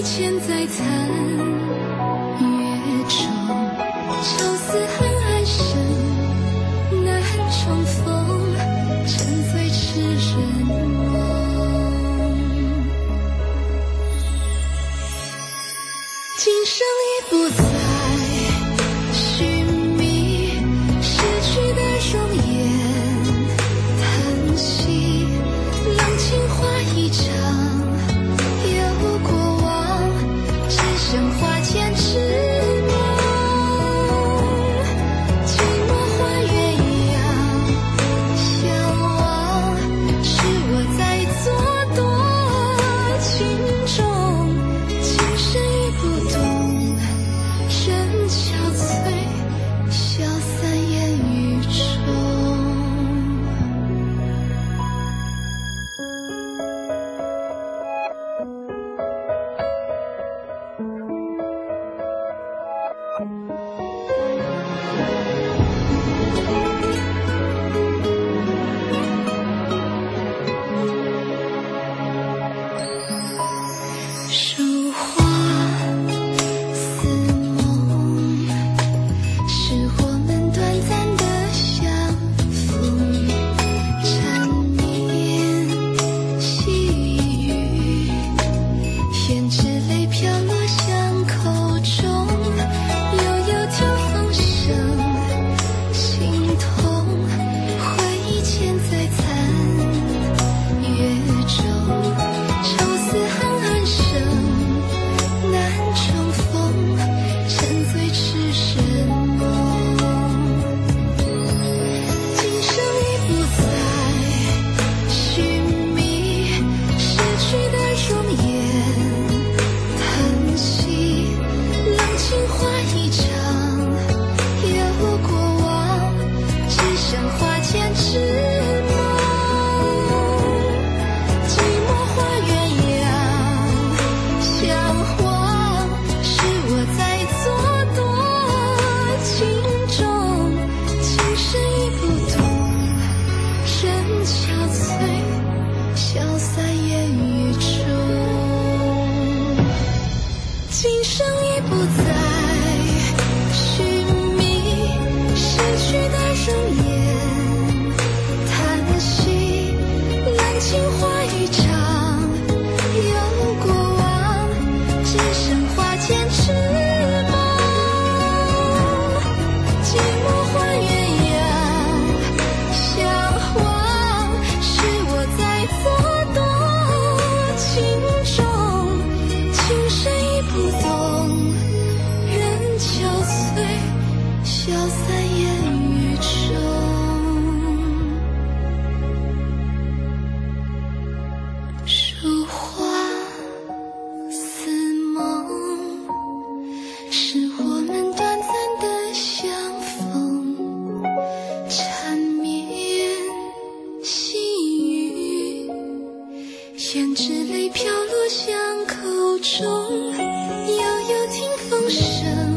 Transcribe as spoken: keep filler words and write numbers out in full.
一剑在残月中，愁思恨暗生，难重逢，沉醉痴人梦。今生已不再寻觅逝去的容颜，叹息冷情话一场，有过往，只剩花间痴梦。寂寞花鸳鸯相望，是我在作多情中，今生已不懂，人憔悴，消散烟雨中。书画似梦，是我们短暂的相逢，缠绵细雨，胭脂泪飘落巷口中，悠悠听风声，心痛，回忆嵌在残月中，愁思恨暗生，难重逢，沉醉痴人梦。今生已不再寻觅逝去的容颜，叹息冷情话一场，有过往，只剩花间痴梦。寂寞花鸳鸯相望，是我在作多情中，今生已不懂，人憔悴，消散烟雨中。今生已不再寻觅逝去的容颜，叹息冷情话一场，有过往，只剩花间痴梦。寂寞花鸳鸯相望，是我在作多情中，今生已不懂，人憔悴，消散烟雨中。书画似梦，是我们短暂的相逢，缠绵细雨，胭脂泪飘落巷口中，悠悠听风声，